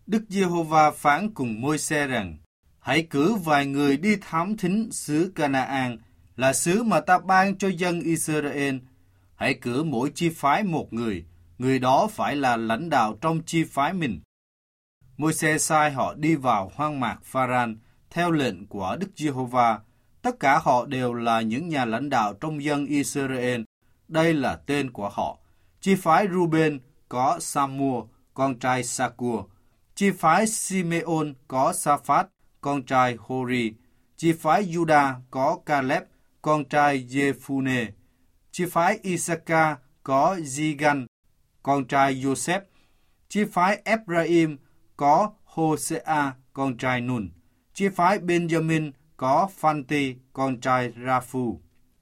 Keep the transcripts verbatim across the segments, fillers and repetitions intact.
Đức Giê-hô-va phán cùng Môi-se rằng, hãy cử vài người đi thám thính xứ Ca-na-an, là xứ mà ta ban cho dân Israel. Hãy cử mỗi chi phái một người, người đó phải là lãnh đạo trong chi phái mình. Môi-se sai họ đi vào hoang mạc Pha-ran theo lệnh của Đức Giê-hô-va. Tất cả họ đều là những nhà lãnh đạo trong dân Israel. Đây là tên của họ. Chi phái Ruben có Sa-mua, con trai Sa-cua. Chi phái Simeon có Sa-phát, con trai Hori. Chi phái Juda có Caleb, con trai Giê-phu-nê. Chi phái Isaac có Zigan, con trai Joseph. Chi phái Ephraim có Hosea, con trai Nun. Chi phái Benjamin có Phanti, con trai Raphu.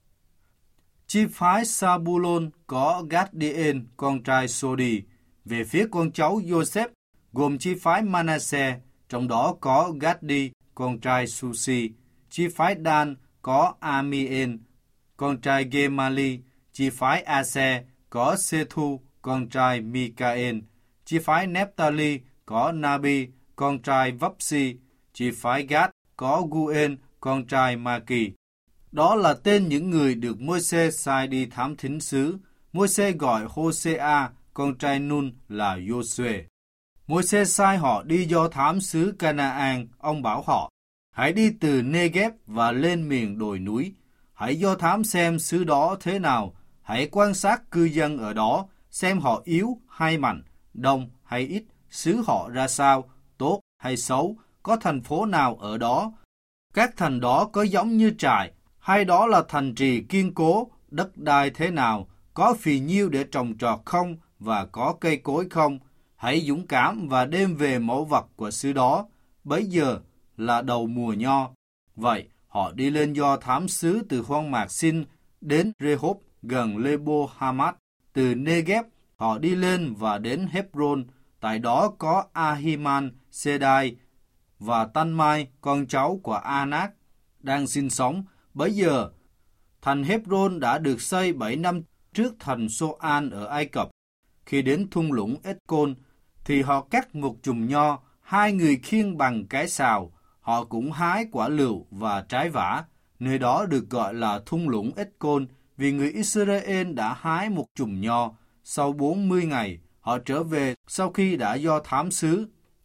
Chi phái Sabulon có Gad-điên, con trai Sodi. Về phía con cháu Joseph, gồm chi phái Manasseh, trong đó có Gad-đi, con trai Susi. Chi phái Dan có Amien, con trai Gemali. Chi phái Ase có Sethu, con trai Mikael. Chi phái Nephtali có Nabi, con trai Vapsi. Chi phái Gad có Guen, con trai Maki. Đó là tên những người được Môi-se sai đi thám thính xứ. Môi-se gọi Hosea, con trai Nun là Giô-suê. Môi-se sai họ đi do thám xứ Ca-na-an. Ông bảo họ, hãy đi từ Nê-ghép và lên miền đồi núi. Hãy do thám xem xứ đó thế nào. Hãy quan sát cư dân ở đó, xem họ yếu hay mạnh, đông hay ít, xứ họ ra sao, tốt hay xấu, có thành phố nào ở đó. Các thành đó có giống như trại, hay đó là thành trì kiên cố, đất đai thế nào, có phì nhiêu để trồng trọt không và có cây cối không. Hãy dũng cảm và đem về mẫu vật của xứ đó. Bấy giờ là đầu mùa nho. Vậy họ đi lên do thám xứ từ hoang mạc Sin đến Rehob gần Lebo Hamat. Từ Nê-ghép họ đi lên và đến Hebron. Tại đó có Ahiman, Sedai và Tanmai, con cháu của Anak, đang sinh sống. Bấy giờ, thành Hebron đã được xây bảy năm trước thành So-an ở Ai Cập. Khi đến thung lũng Ết-côn, thì họ cắt một chùm nho, hai người khiêng bằng cái sào. Họ cũng hái quả lựu và trái vả. Nơi đó được gọi là thung lũng Ết-côn, vì người Israel đã hái một chùm nho. Sau bốn mươi ngày, họ trở về sau khi đã do thám xứ.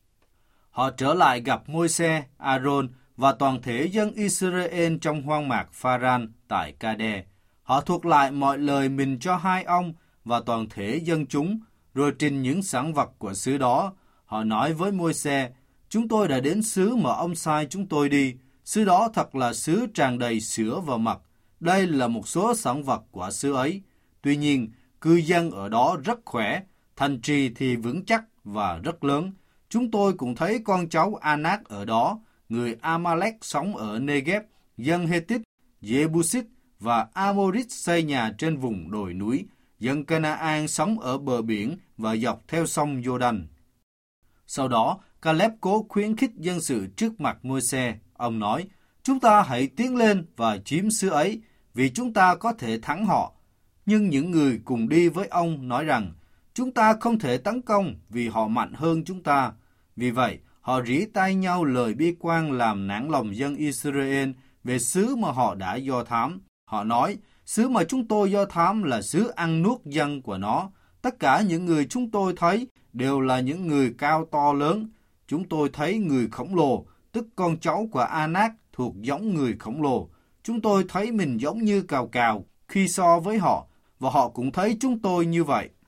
Họ trở lại gặp Môi-se, A-rôn và toàn thể dân Israel trong hoang mạc Pha-ran tại Ca-đe. Họ thuật lại mọi lời mình cho hai ông và toàn thể dân chúng, rồi trình những sản vật của xứ đó. Họ nói với Môi-se, chúng tôi đã đến xứ mà ông sai chúng tôi đi. Xứ đó thật là xứ tràn đầy sữa và mật. Đây là một số sản vật của xứ ấy. Tuy nhiên, cư dân ở đó rất khỏe, thành trì thì vững chắc và rất lớn. Chúng tôi cũng thấy con cháu Anak ở đó, người Amalek sống ở Nê-ghép, dân Hethit, Giê-bu-xít và Amorit xây nhà trên vùng đồi núi, dân Ca-na-an sống ở bờ biển và dọc theo sông Giô-đanh. Sau đó, Caleb cố khuyến khích dân sự trước mặt Môi-se. Ông nói, chúng ta hãy tiến lên và chiếm xứ ấy, vì chúng ta có thể thắng họ. Nhưng những người cùng đi với ông nói rằng, chúng ta không thể tấn công vì họ mạnh hơn chúng ta. Vì vậy, họ rỉ tai nhau lời bi quan làm nản lòng dân Israel về xứ mà họ đã do thám. Họ nói, xứ mà chúng tôi do thám là xứ ăn nuốt dân của nó. Tất cả những người chúng tôi thấy đều là những người cao to lớn. Chúng tôi thấy người khổng lồ, tức con cháu của Anak thuộc giống người khổng lồ. Chúng tôi thấy mình giống như cào cào khi so với họ, và họ cũng thấy chúng tôi như vậy.